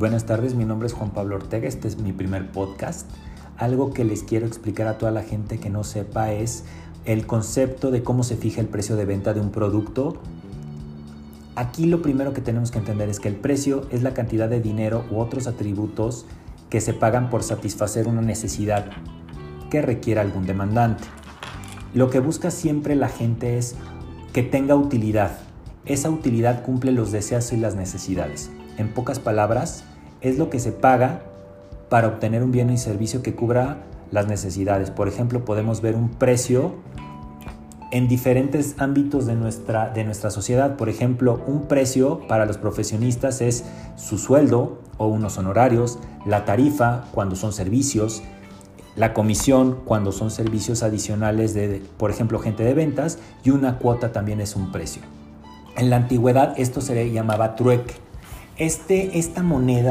Buenas tardes, mi nombre es Juan Pablo Ortega, este es mi primer podcast. Algo que les quiero explicar a toda la gente que no sepa es el concepto de cómo se fija el precio de venta de un producto. Aquí lo primero que tenemos que entender es que el precio es la cantidad de dinero u otros atributos que se pagan por satisfacer una necesidad que requiera algún demandante. Lo que busca siempre la gente es que tenga utilidad. Esa utilidad cumple los deseos y las necesidades. En pocas palabras, es lo que se paga para obtener un bien y servicio que cubra las necesidades. Por ejemplo, podemos ver un precio en diferentes ámbitos de nuestra sociedad. Por ejemplo, un precio para los profesionistas es su sueldo o unos honorarios, la tarifa cuando son servicios, la comisión cuando son servicios adicionales de, por ejemplo, gente de ventas, y una cuota también es un precio. En la antigüedad esto se le llamaba trueque. Esta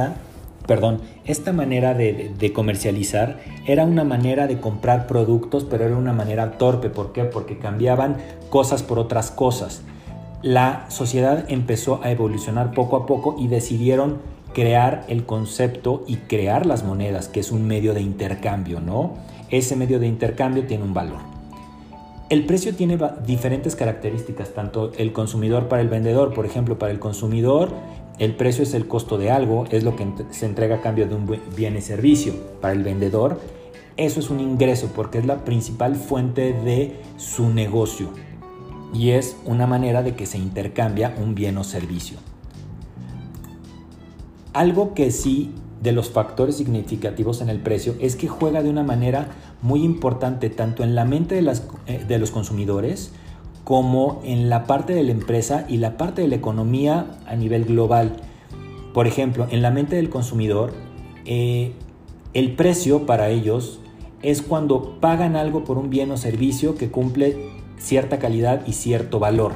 manera de comercializar era una manera de comprar productos, pero era una manera torpe. ¿Por qué? Porque cambiaban cosas por otras cosas. La sociedad empezó a evolucionar poco a poco y decidieron crear el concepto y crear las monedas, que es un medio de intercambio, ¿no? Ese medio de intercambio tiene un valor. El precio tiene diferentes características, tanto el consumidor para el vendedor. Por ejemplo, para el consumidor, el precio es el costo de algo, es lo que se entrega a cambio de un bien y servicio. Para el vendedor, eso es un ingreso porque es la principal fuente de su negocio y es una manera de que se intercambia un bien o servicio. Algo que sí, de los factores significativos en el precio, es que juega de una manera muy importante tanto en la mente de los consumidores como en la parte de la empresa y la parte de la economía a nivel global. Por ejemplo, en la mente del consumidor, el precio para ellos es cuando pagan algo por un bien o servicio que cumple cierta calidad y cierto valor.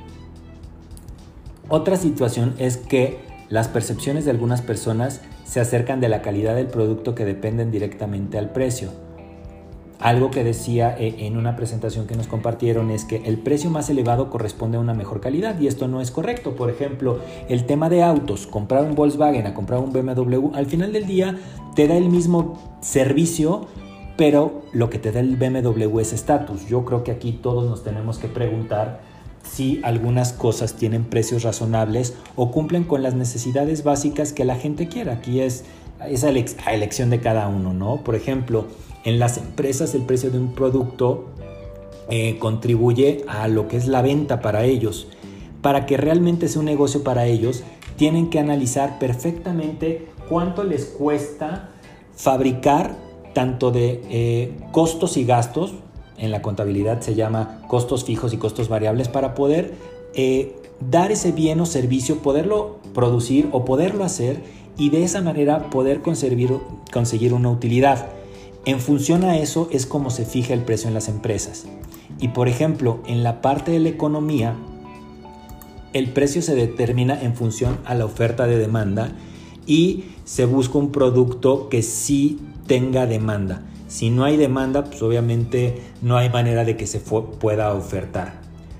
Otra situación es que las percepciones de algunas personas se acercan de la calidad del producto que dependen directamente al precio. Algo que decía en una presentación que nos compartieron es que el precio más elevado corresponde a una mejor calidad y esto no es correcto. Por ejemplo, el tema de autos, comprar un Volkswagen a comprar un BMW, al final del día te da el mismo servicio, pero lo que te da el BMW es estatus. Yo creo que aquí todos nos tenemos que preguntar si algunas cosas tienen precios razonables o cumplen con las necesidades básicas que la gente quiera. Aquí es a elección de cada uno, ¿no? Por ejemplo, en las empresas el precio de un producto contribuye a lo que es la venta para ellos. Para que realmente sea un negocio para ellos, tienen que analizar perfectamente cuánto les cuesta fabricar, tanto de costos y gastos. En la contabilidad se llama costos fijos y costos variables, para poder dar ese bien o servicio, poderlo producir o poderlo hacer y de esa manera poder conseguir una utilidad. En función a eso es como se fija el precio en las empresas. Y por ejemplo, en la parte de la economía, el precio se determina en función a la oferta de demanda y se busca un producto que sí tenga demanda. Si no hay demanda, pues obviamente no hay manera de que se pueda ofertar.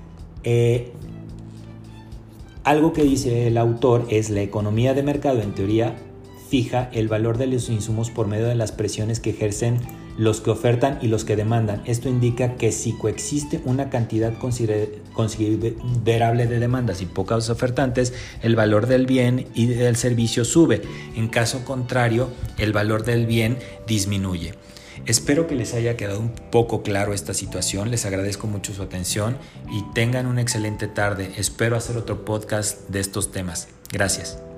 Algo que dice el autor es: la economía de mercado, en teoría, fija el valor de los insumos por medio de las presiones que ejercen los que ofertan y los que demandan. Esto indica que si coexiste una cantidad considerable de demandas y pocos ofertantes, el valor del bien y del servicio sube. En caso contrario, el valor del bien disminuye. Espero que les haya quedado un poco claro esta situación. Les agradezco mucho su atención y tengan una excelente tarde. Espero hacer otro podcast de estos temas. Gracias.